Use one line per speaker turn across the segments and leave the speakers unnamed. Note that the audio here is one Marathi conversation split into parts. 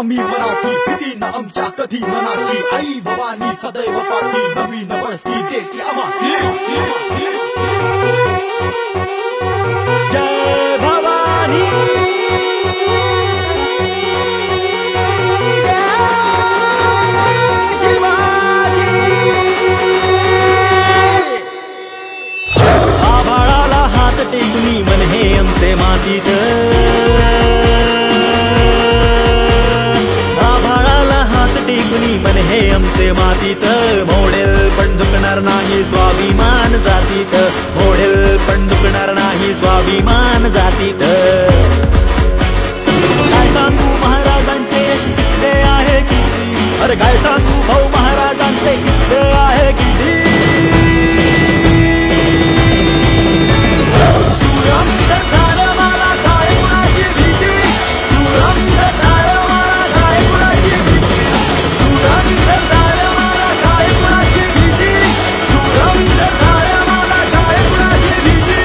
आम्ही मराठी भीती न आमच्या कधी मनाशी आई भवानी सदैव पाठी नवीन बढती देती आम्हासी
जय भवानी आभाळाला हात टेकूनी मन हे आमचे मातीत मन हे आमचे मातीत मोडेल पण झुकणार नाही स्वाभिमान जातीत मोडेल पण झुकणार नाही स्वाभिमान जातीत काय सांगू महाराजांचे असे किस्से आहे किती अरे काय सांगू भाऊ महाराजांचे किस्से आहे किती शूरम सरदार मला काय कुणाची भीती शूरम सरदार मला काय कुणाची भीती शूरम सरदार मला काय कुणाची भीती शूरम सरदार मला काय कुणाची भीती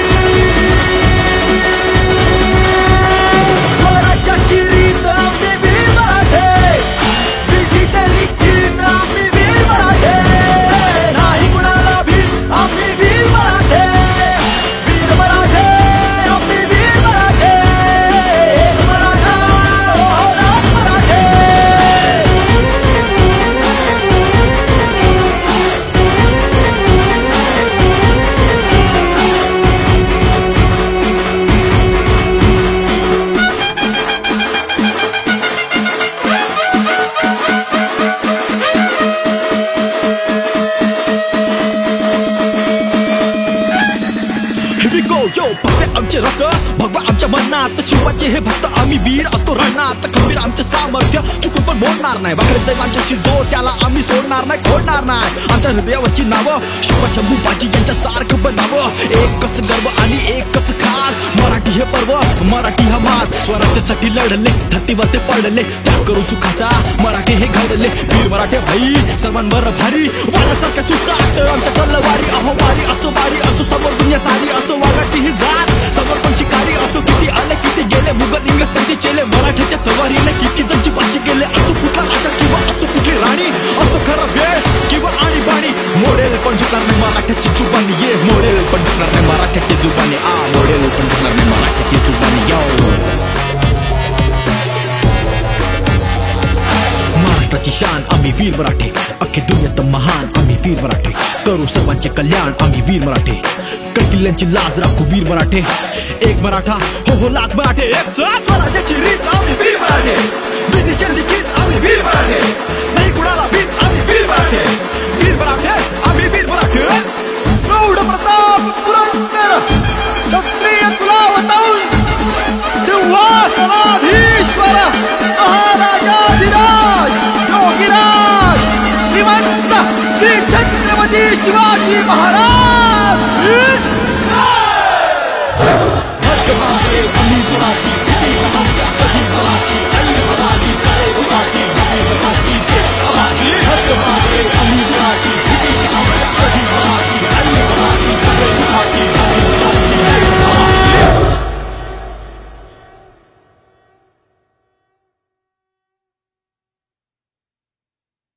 स्वराज्याची रीत आम्ही वीर मराठे भीतीचे लिखित आम्ही वीर मराठे नाही कुणाला भीत आम्ही वीर मराठे वीर मराठे आम्ही वीर मराठे एक मराठा हो लाख मराठे जो भव्य आमचे रक्त भगवा आमच्या मनात शिवाचे हे भक्त आम्ही वीर असतो रणात खंबीर आमचे सामर्थ्य चुकून पण मोडणार नाही वाकडे जाईल आमच्याशी जो त्याला आम्ही सोडणार नाही खोडणार नाही आमच्या हृदयावरची नावं शिवशंभू बाजी यांच्या सारखं बनावं एकच गर्व आणि एकच खास मराठी हे पर्व मराठी हा मास स्वराज्यासाठी लढले धरतीवर ते पडले त्या करू सुखाचा मराठी हे घडले वीर मराठे भाई सर्वांवर भारी वाऱ्यासारख्या सुसाट आमच्या तलवारी अहोवारी असो बारी असो समोर दुनिया सारी असो वागाची ही जात समोर पण शिकारी असो किती आले किती गेले मुघल इंग्रज त्यांचे चेले मराठीच्या तलवारीने किती जणची वाशी गेले असो कुठला राजा किंवा असो कुठली राणी असो खरं वेळ किंवा आणीबाणी मोडेल पण झुकणार नाही मराठ्याची जुबानी ये मोडेल पण झुकणार नाही मराठ्याची जुबानी मोडेल पण झुकणार नाही मराठ्याची जुबानी महाराष्ट्राची शान आम्ही वीर मराठे अख्खे दुनियेत महान आम्ही वीर मराठे करू सर्वांचे कल्याण आम्ही वीर मराठे किल्ल्यांची लाज राखू वीर मराठे एक मराठा हो लाख मराठे एक स्वराज्याची रीत आम्ही वीर मराठे भीतीचे लिखित आम्ही वीर मराठे नाही कुणाला भीत आम्ही वीर मराठे आम्ही वीर मराठे प्रौढ प्रताप पुरंदर क्षत्रिय कुलावतंस सिंहासनाधीश्वर महाराजाधिराज योगीराज श्रीमंत श्री छत्रपती शिवाजी महाराज
Hadi